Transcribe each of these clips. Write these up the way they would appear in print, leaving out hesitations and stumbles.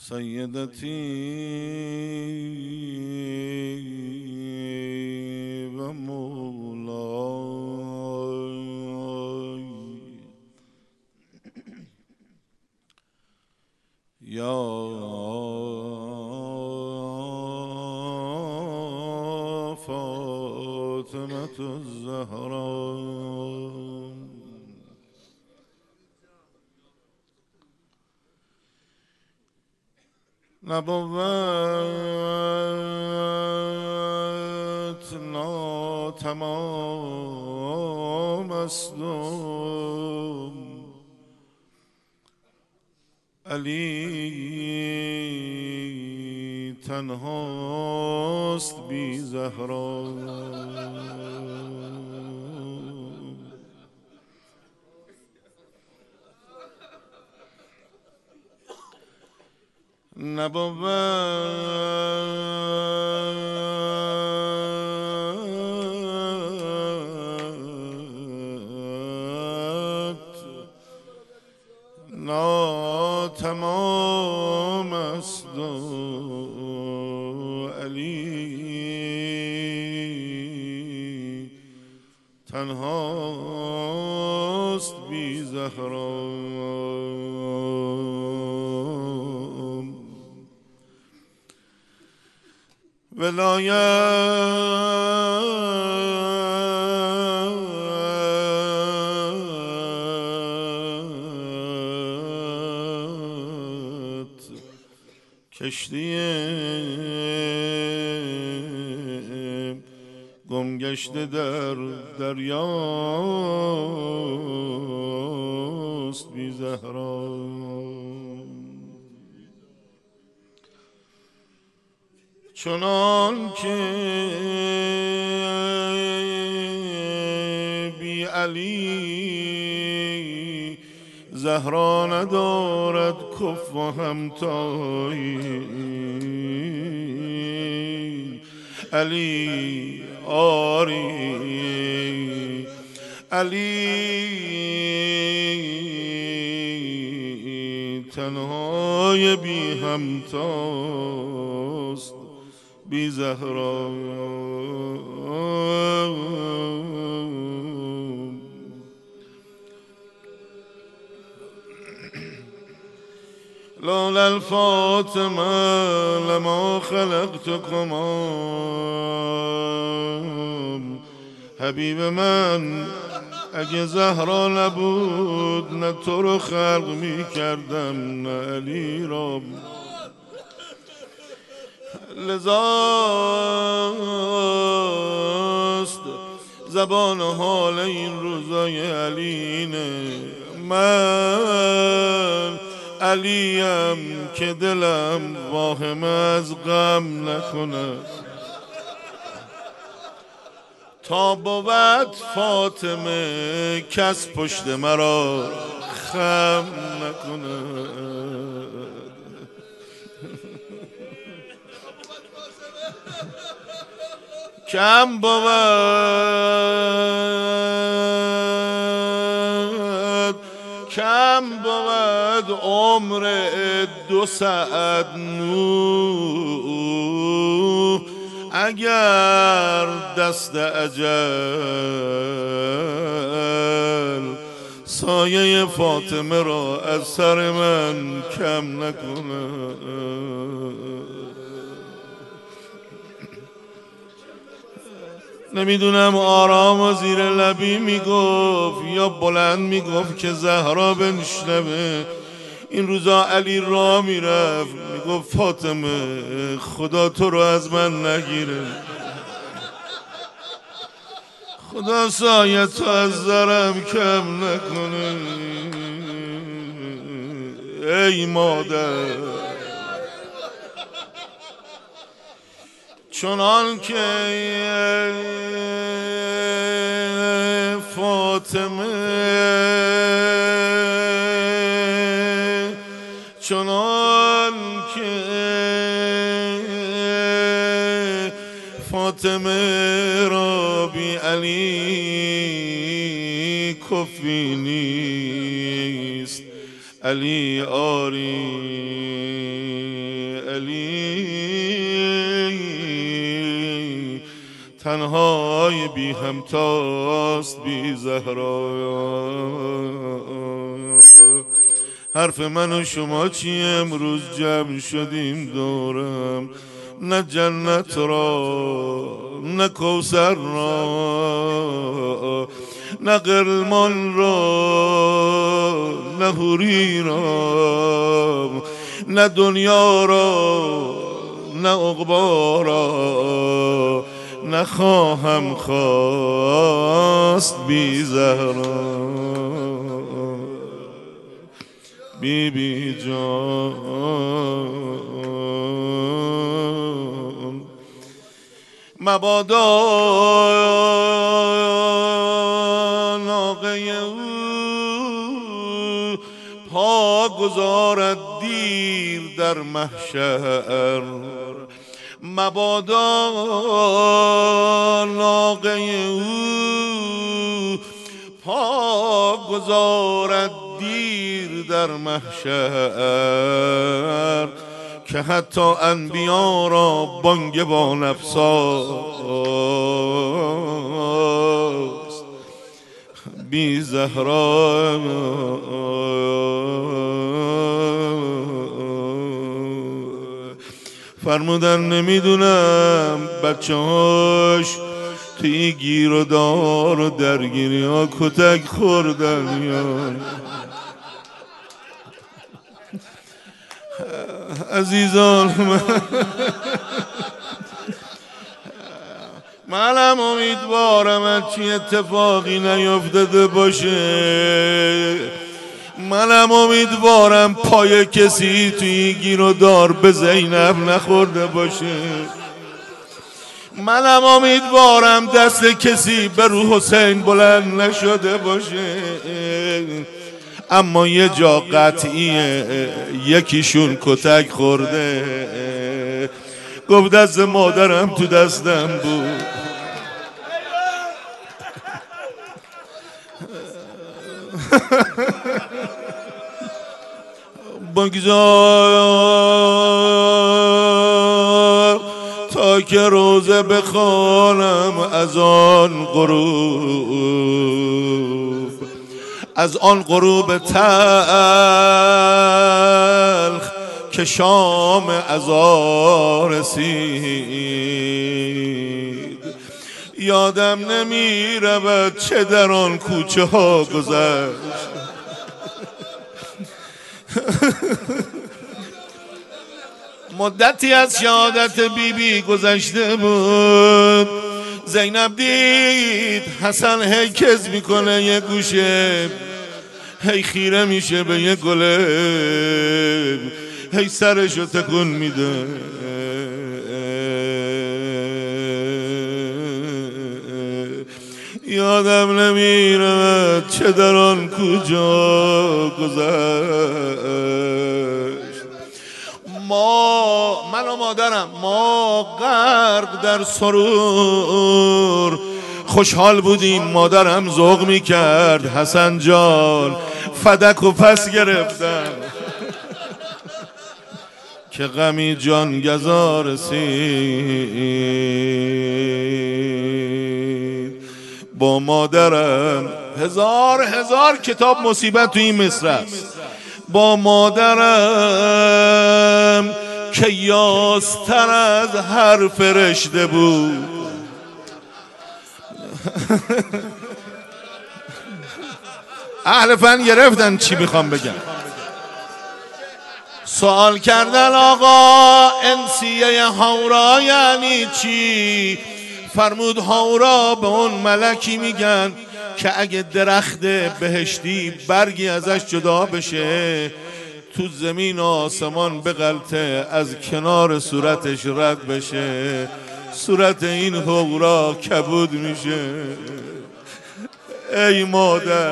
سیدتی و مولای یا فاطمة الزهراء نبوت ناتمام است علی تنهاست بی زهرا نبوت ناتمام است علی تنهاست بی زهرا ولایت کشتی گمگشته در دریاست بی زهرا چنان که بی علی زهرا ندارد کف و همتایی علی آری علی تنهای بی همتاست بی زهرا لولا الفاطمه لما خلقتكما حبیب من اگه زهرا نبود نه تو رو خلق می کردم نه علی را لذاست زبان حال این روزای علینه من علیم که دلم واهم از غم نکنه تا بود فاطمه کس پشت مرا خم نکنه کم بود عمر 2 ساعت نوح اگر دست اجل سایه فاطمه را از سر من کم نکنه نمیدونم آرام و زیر لبی میگفت یا بلند میگفت که زهرا بنشنوه این روزا علی را میرفت میگفت فاطمه خدا تو رو از من نگیره خدا سایه تو از زرم کم نکنه ای مادر چنان که فاطمه چنان که فاطمه را بی علی کفی نیست علی آری علی تنهای بی همتاست بی زهرا. حرف من و شما چی امروز جمع شدیم دورم؟ نه جنت را نه کوثر را نه غلمان را نه حوری را نه دنیا را نه عقبا را نخواهم خواست بی زهرا. بی بی جان مبادا ناقه او پا گذارد دیر در محشر. مبادا ناقه او پا گذارد دیر در محشر که حتی انبیا را بانگبان افساست بی زهرا. فرمودن نمیدونم بچه هاش توی گیر و دار و درگیری ها کتک خوردن یا عزیزان. منم امیدوارم هرچی اتفاقی نیفتاده باشه. منم امیدوارم پای کسی توی گیر و دار به زینب نخورده باشه. منم امیدوارم دست کسی به رو حسین بلند نشده باشه. اما یه جا قطعیه یکیشون کتک خورده. گفت دست مادرم تو دستم بود. بگذار تا که روزه بخوانم از آن غروب، از آن غروب تلخ که شام عزا رسید. یادم نمی رود چه در آن کوچه ها گذشت. مدتی از شهادت بیبی گذشته بود. زینب دید حسن هی کز میکنه یه گوشه، هی خیره میشه به یه گله، هی سرشو تکون میده. یادم نمیره چه در آن کجا گذشت. من و مادرم ما غرق در سرور خوشحال بودیم. مادرم ذوق میکرد حسن جان فدک و پس گرفتم که غمی جان گزا رسید. با مادرم هزار کتاب مصیبت تو این مصر است. با مادرم که یاستر از هر فرشته بود. اهل فن گرفتن چی میخوام بگم. سوال کردن آقا انسیه هورا یعنی چی؟ فرمود هورا به اون ملکی میگن که اگه درخت بهشتی برگی ازش جدا بشه تو زمین و آسمان بغلطه از کنار صورتش رد بشه، صورت این هورا کبود میشه. ای مادر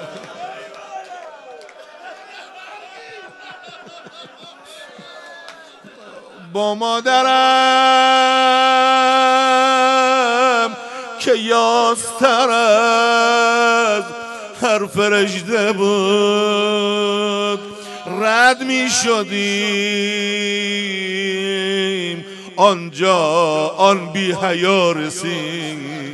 با مادرم که یاستر از هر فرشته بود رد می شدیم آنجا آن بی حیا رسید.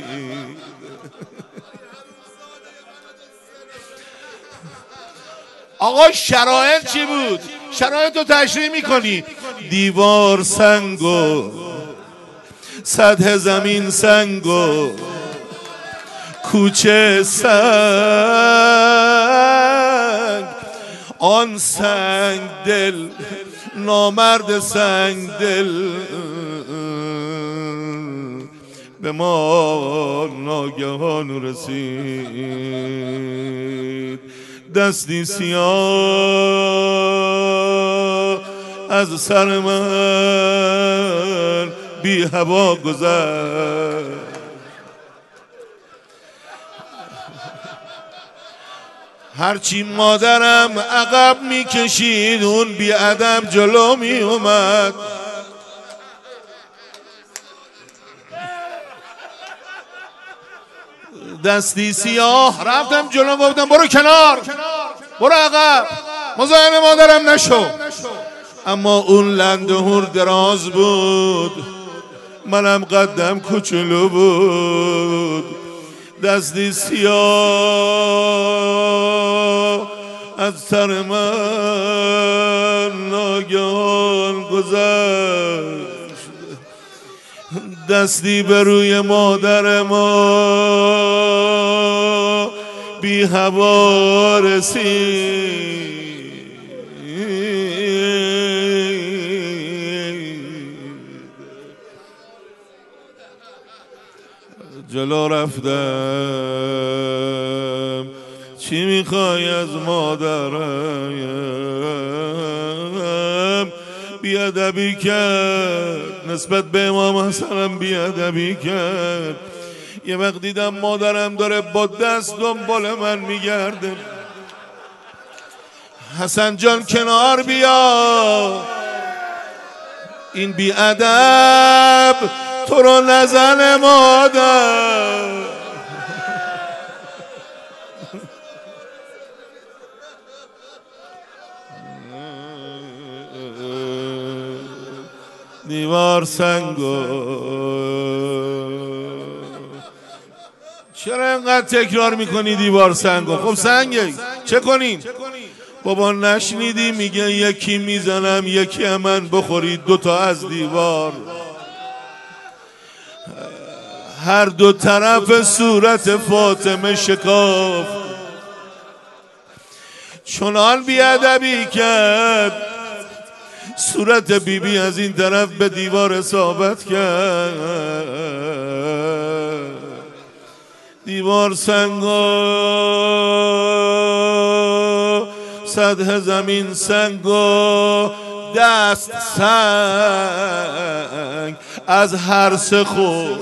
آقا شرایط چی بود؟ شرایط رو تشریح میکنی. دیوار سنگ و سطح زمین سنگ و کوچه سنگ، آن سنگ دل نامرد سنگ دل به ما ناگهان رسید. دستی سیاه از سر من بی هوا گذشت. هرچی مادرم عقب میکشید اون بی ادب جلو می اومد. دستی سیاه رفتم جلو گفتم برو کنار، برو عقب، مزاحم مادرم نشو. اما اون لندهور دراز بود، منم قدم کوچولو بود. دستی سیاه از سر من ناگهان گذشت. دستی به روی مادر ما بی هوا رسید. جلو رفتم چی میخوای از مادرم؟ بیادبی کرد نسبت به امام حسنم، بیادبی کرد. یه وقت دیدم مادرم داره با دست دنبال من میگرده. حسن جان کنار بیا، این بیادب تو رو نزن مادر. دیوار سنگو چرا اینقدر تکرار میکنی دیوار سنگو؟ خب سنگه چه کنیم؟ بابا نشنیدی میگه یکی میزنم یکی من بخورید دوتا از دیوار. هر دو طرف صورت فاطمه شکافت. چنان بیادبی کرد صورت بیبی از این طرف به دیوار اصابت کرد. دیوار سنگا، سطح زمین سنگا، دست سنگ از هر سه خورد،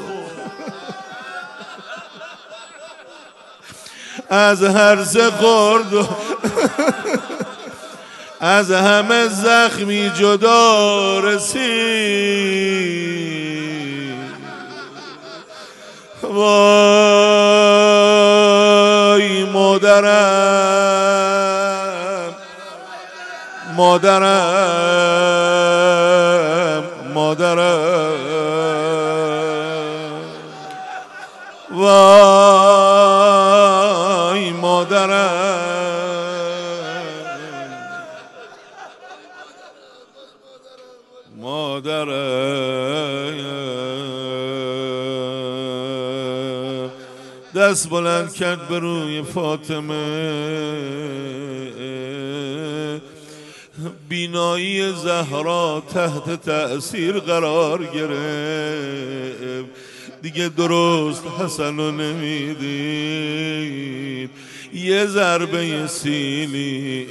از هر سه خورد، از همه زخمی جدا رسید. وای مادرم، مادرم، مادرم، وای مادرم. مادرم دست بلند کرد به روی فاطمه. بینایی زهرا تحت تأثیر قرار گرفت. دیگه درست حسن رو نمیدید. یه ضربه سیلی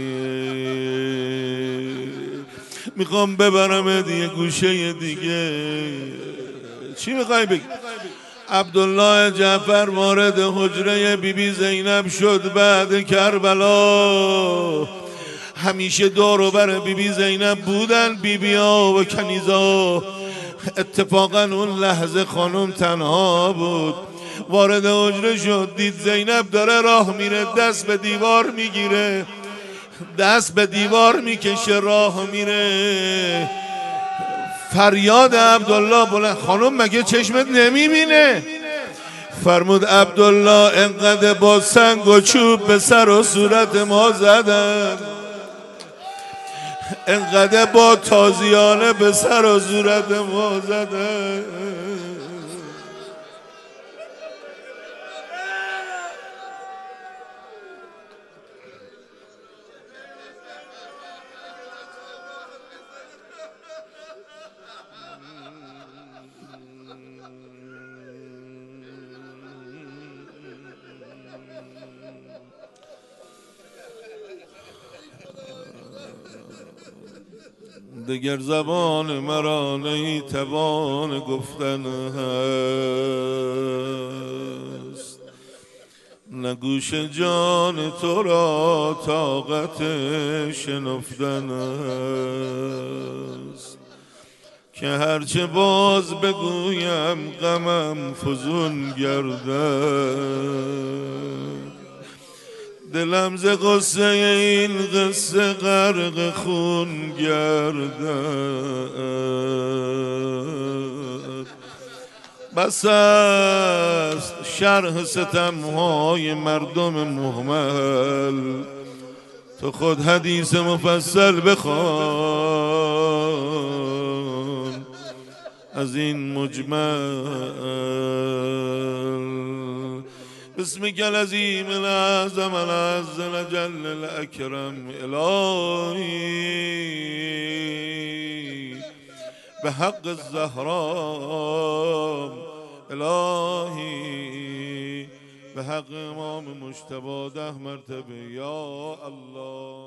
میخوام ببرم یه گوشه دیگه. چی میخوای بگی؟ عبدالله جعفر وارد حجره بیبی زینب شد بعد کربلا. همیشه دور و بر بیبی زینب بودن بیبیا و کنیزا. اتفاقا اون لحظه خانم تنها بود. وارد حجره شد، دید زینب داره راه میره، دست به دیوار میگیره. دست به دیوار میکشه راه میره، فریاد عبدالله بلند. خانم مگه چشمت نمیبینه؟ فرمود عبدالله انقدر با سنگ و چوب به سر و صورت ما زدن، انقدر با تازیانه به سر و صورت ما زدن. دگر زبان مرا نیتوان گفتن هست، نه گوش جان تو را طاقت شنفتن هست، که هرچه باز بگویم غمم فزون گردد. دلم ز غصه این قصه غرق خون گردد. بس است شرح ستمهای مردم مهمل، تو خود حدیث مفصل بخوان از این مجمل. باسمك العظيم الأعظم العز الأجل الأكرم إلهي بحق الزهراء إلهي بحق امام مجتبی 10 مرتبه يا الله.